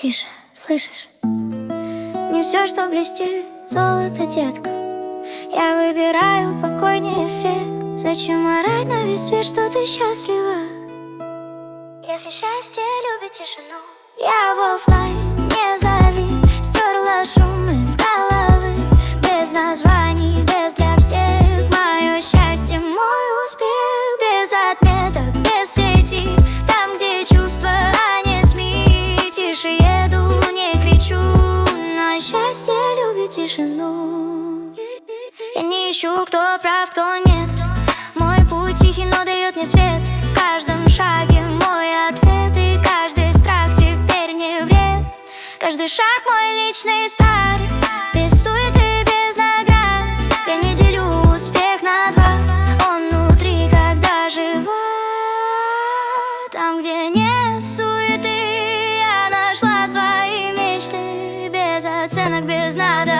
тише, слышишь? Не все, что блестит, золото, детка. Я выбираю покойнее эффект. Зачем орать на весь свет, что ты счастлива? Если счастье любит тишину. Я в оффлайн, не зови. Стерла шум из головы. Без названий, без для всех. Мое счастье, мой успех. Без отметок, без сети. Там, где чувства, а не СМИ. Тише еду, не кричу. Но счастье любит тишину. Я не ищу, кто прав, кто нет. Мой путь тихий, но дает мне свет. В каждом шаге мой ответ. И каждый страх теперь не вред. Каждый шаг мой личный старт. Без суеты, без наград. Я не делю успех на два. Он внутри, когда жива. Там, где нет суеты, я нашла свои мечты. Без оценок, без надо.